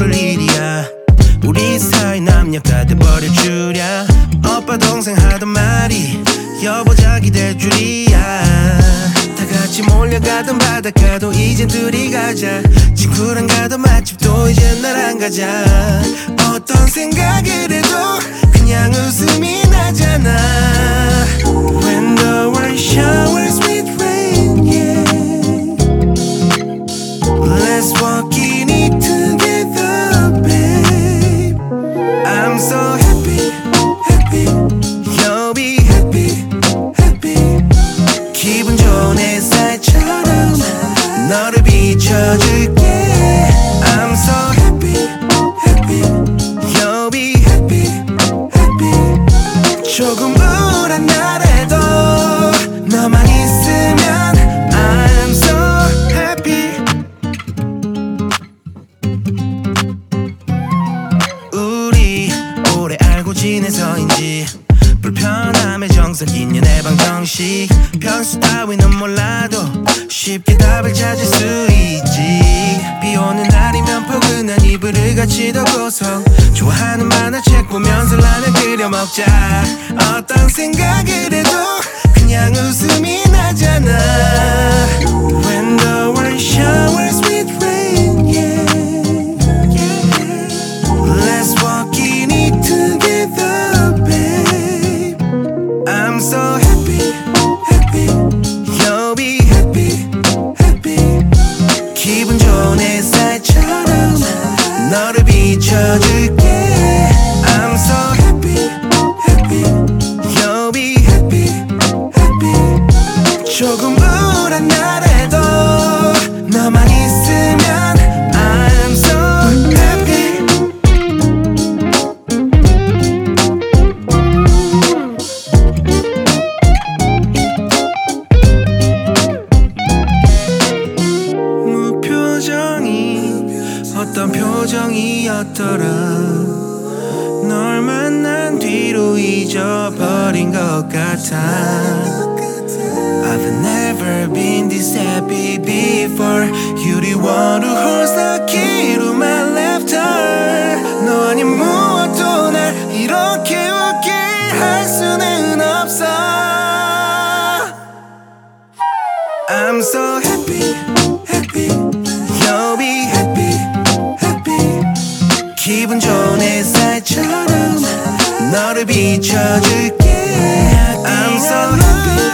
볼 일이야. 우리 사이 남녀가 돼버릴 줄이야. 오빠 동생 하던 말이 여보작이 될 줄이야. 다 같이 몰려가던 바닷가도 이젠 둘이 가자. 친구랑 가던 맛집도 이젠 나랑 가자. 어떤 생각을 해도 그냥 웃음이 나잖아. When the world showers with rain, yeah. Let's walk in it together, babe. I'm so happy, happy. You'll be happy, happy. 기분 좋은 햇살처럼 너를 비춰줄게. I'm so happy, happy. You'll be happy, happy. 조금 우울한 날에도 너만 있으면 I'm so happy. 우리 오래 알고 지내서인지 불편함의 정석 인연의 방정식 변수 따위는 몰라도 쉽게 답을 찾을 수 있지. 비 오는 날이면 포근한 이불을 같이 덮고서 좋아하는 만화책 보면서 라면 끓여 먹자. 어떤 생각을 해도 그냥 웃음이 나잖아. When the world showers with rain, yeah. Let's walk in it together, babe. I'm so happy, happy. You'll be happy, happy. 기분 좋은 햇살처럼 너를 비춰줄게. I'm so happy, happy. You'll be happy, happy. 조금 우울한 날에도 너만 있으면 I'm so happy. 무표정이 어떤 표정이었더라. 널 만난 뒤로 잊어버린 것 같아. I've never been this happy before. You're the one who holds the key to my left heart. 너 아닌 무엇도 날 이렇게 웃게 할 수는 없어. I'm so happy, happy. You'll be happy, happy. 기분 좋은 햇살처럼 너를 비춰줄게. I'm so happy.